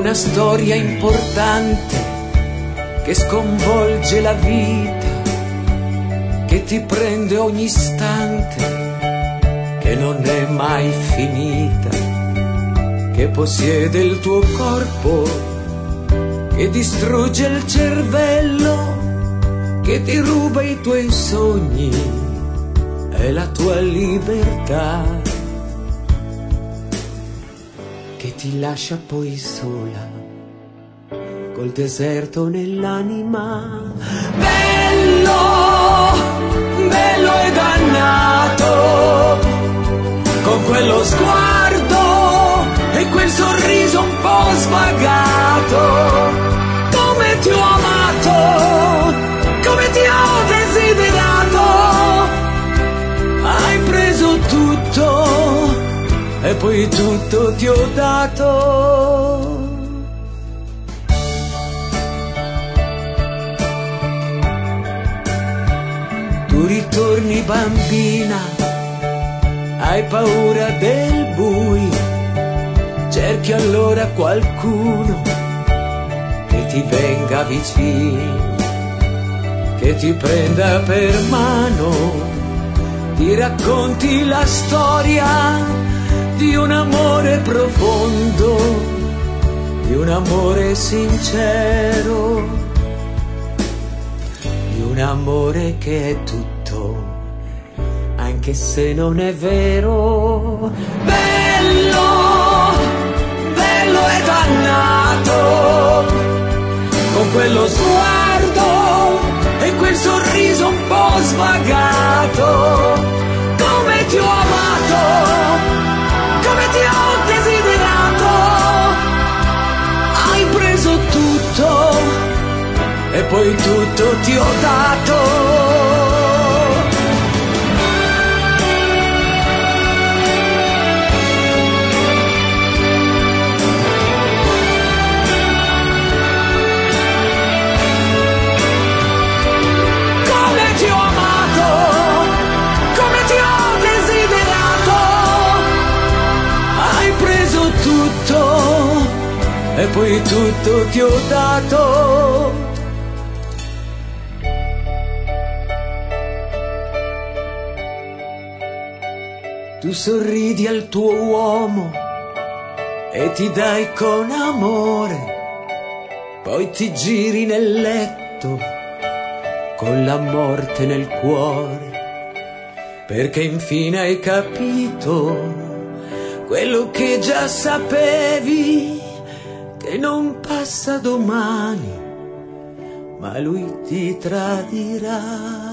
una storia importante che sconvolge la vita, che ti prende ogni istante, che non è mai finita, che possiede il tuo corpo, che distrugge il cervello, che ti ruba i tuoi sogni e la tua libertà, che ti lascia poi sola col deserto nell'anima. Bello, bello e dannato, con quello sguardo e quel sorriso un po' svagato. Come ti ho amato, come ti ho desiderato. Hai preso tutto e poi tutto ti ho dato. Tu ritorni bambina, hai paura del buio, cerchi allora qualcuno che ti venga vicino, che ti prenda per mano, ti racconti la storia di un amore profondo, di un amore sincero, di un amore che è tutto, anche se non è vero. Bello, bello e dannato, con quello sguardo e quel sorriso un po' svagato. Come ti ho amato, come ti ho desiderato. Hai preso tutto e poi tutto ti ho dato. E poi tutto ti ho dato. Tu sorridi al tuo uomo e ti dai con amore, poi ti giri nel letto con la morte nel cuore, perché infine hai capito quello che già sapevi, che non passa domani, ma lui ti tradirà.